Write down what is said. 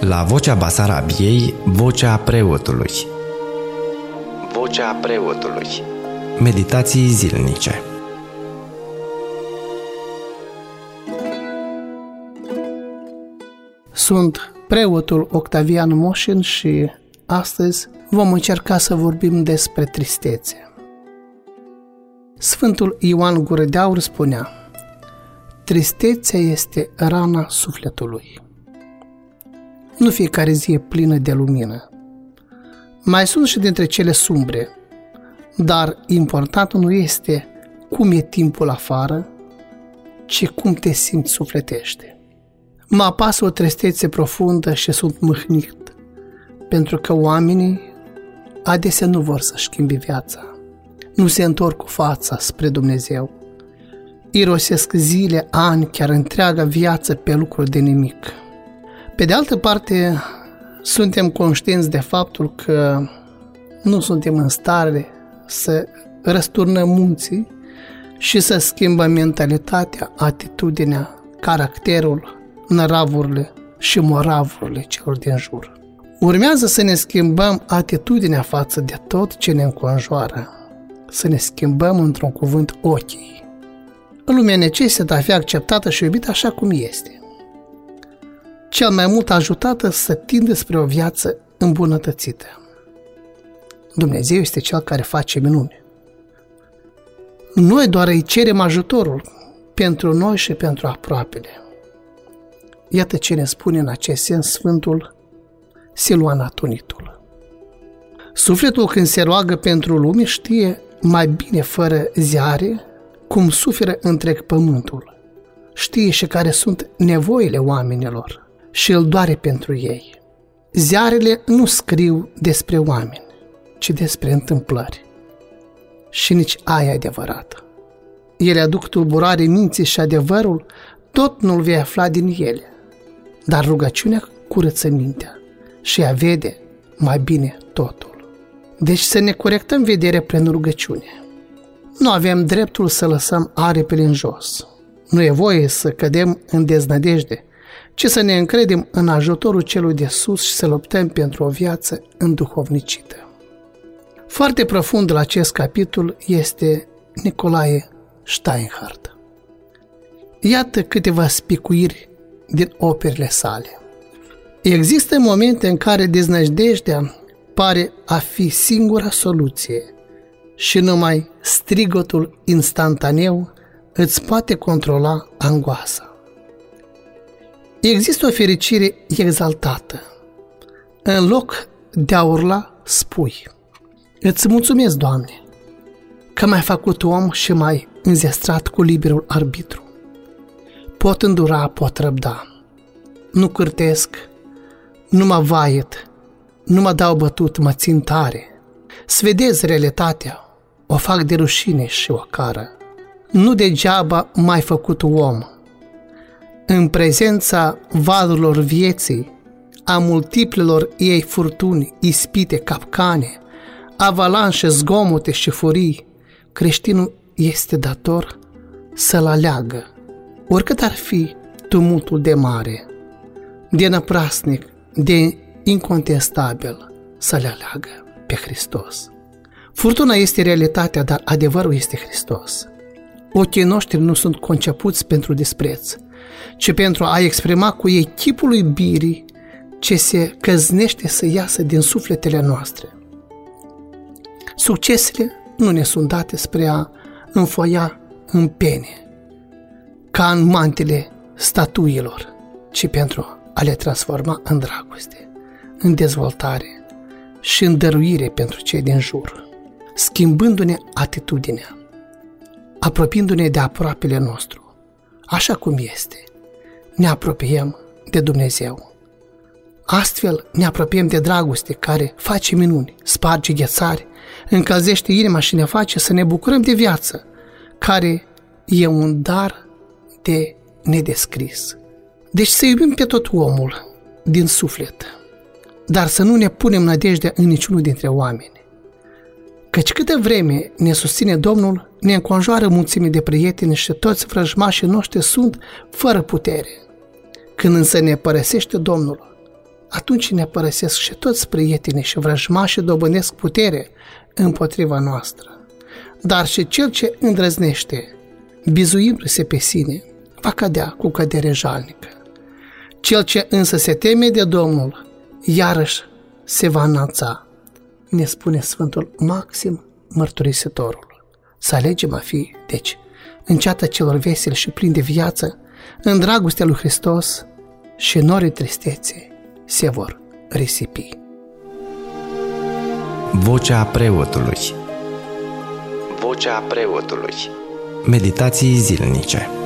La Vocea Basarabiei, Vocea Preotului. Vocea Preotului. Meditații zilnice. Sunt preotul Octavian Moșin și astăzi vom încerca să vorbim despre tristețe. Sfântul Ioan Gură de Aur spunea: tristețea este rana sufletului. Nu fiecare zi e plină de lumină. Mai sunt și dintre cele sumbre, dar important nu este cum e timpul afară, ci cum te simți sufletește. Mă apasă o tristețe profundă și sunt mâhnit, pentru că oamenii adesea nu vor să schimbe viața. Nu se întorc cu fața spre Dumnezeu. Irosesc zile, ani, chiar întreaga viață pe lucruri de nimic. Pe de altă parte, suntem conștienți de faptul că nu suntem în stare să răsturnăm munții și să schimbăm mentalitatea, atitudinea, caracterul, năravurile și moravurile celor din jur. Urmează să ne schimbăm atitudinea față de tot ce ne înconjoară, să ne schimbăm într-un cuvânt ochii. Lumea necesită a fi acceptată și iubită așa cum este. Cel mai mult ajutată să tindă spre o viață îmbunătățită. Dumnezeu este Cel care face minuni. Noi doar îi cerem ajutorul pentru noi și pentru aproapele. Iată ce ne spune în acest sens Sfântul Siluan Atonitul. Sufletul când se roagă pentru lume știe mai bine fără ziare cum suferă întreg pământul. Știe și care sunt nevoile oamenilor și îl doare pentru ei. Ziarele nu scriu despre oameni, ci despre întâmplări. Și nici aia adevărată. Ele aduc tulburare minții și adevărul tot nu-l vei afla din ele. Dar rugăciunea curăță mintea și ea vede mai bine totul. Deci să ne corectăm vederea prin rugăciune. Nu avem dreptul să lăsăm aripile în jos. Nu e voie să cădem în deznădejde, ci să ne încredem în ajutorul celui de sus și să luptăm pentru o viață înduhovnicită. Foarte profund la acest capitol este Nicolae Steinhardt. Iată câteva spicuiri din operele sale. Există momente în care deznădejdea pare a fi singura soluție și numai strigotul instantaneu îți poate controla angoasa. Există o fericire exaltată. În loc de a urla, spui: îți mulțumesc, Doamne, că m-ai făcut om și m-ai înzestrat cu liberul arbitru. Pot îndura, pot răbda. Nu cârtesc, nu mă vaiet, nu mă dau bătut, mă țin tare. Svedez realitatea, o fac de rușine și o cară. Nu degeaba m-ai făcut om. În prezența valurilor vieții, a multiplelor ei furtuni, ispite, capcane, avalanșe, zgomote și furii, creștinul este dator să-l aleagă, oricât ar fi tumultul de mare, de năprasnic, de incontestabil, să le aleagă pe Hristos. Furtuna este realitatea, dar adevărul este Hristos. Ochii noștri nu sunt concepuți pentru dispreț, ci pentru a exprima cu ei chipul iubirii ce se căznește să iasă din sufletele noastre. Succesele nu ne sunt date spre a înfoia în pene, ca în mantele statuilor, ci pentru a le transforma în dragoste, în dezvoltare și în dăruire pentru cei din jur, schimbându-ne atitudinea, apropiindu-ne de aproapele nostru, așa cum este. Ne apropiem de Dumnezeu. Astfel ne apropiem de dragoste care face minuni, sparge ghețari, încălzește inima și ne face să ne bucurăm de viață, care e un dar de nedescris. Deci să iubim pe tot omul din suflet, dar să nu ne punem nădejdea în niciunul dintre oameni. Căci câtă vreme ne susține Domnul, ne înconjoară mulțime de prieteni și toți vrăjmașii noștri sunt fără putere. Când însă ne părăsește Domnul, atunci ne părăsesc și toți prietenii și vrăjmașii dobândesc putere împotriva noastră. Dar și cel ce îndrăznește, bizuindu-se pe sine, va cădea cu cădere jalnică. Cel ce însă se teme de Domnul, iarăși se va înălța, ne spune Sfântul Maxim Mărturisitorul. Să alegem a fi, deci, în ceata celor veseli și plini de viață, în dragostea lui Hristos, și norii tristețe se vor risipi. Vocea preotului. Vocea preotului. Meditații zilnice.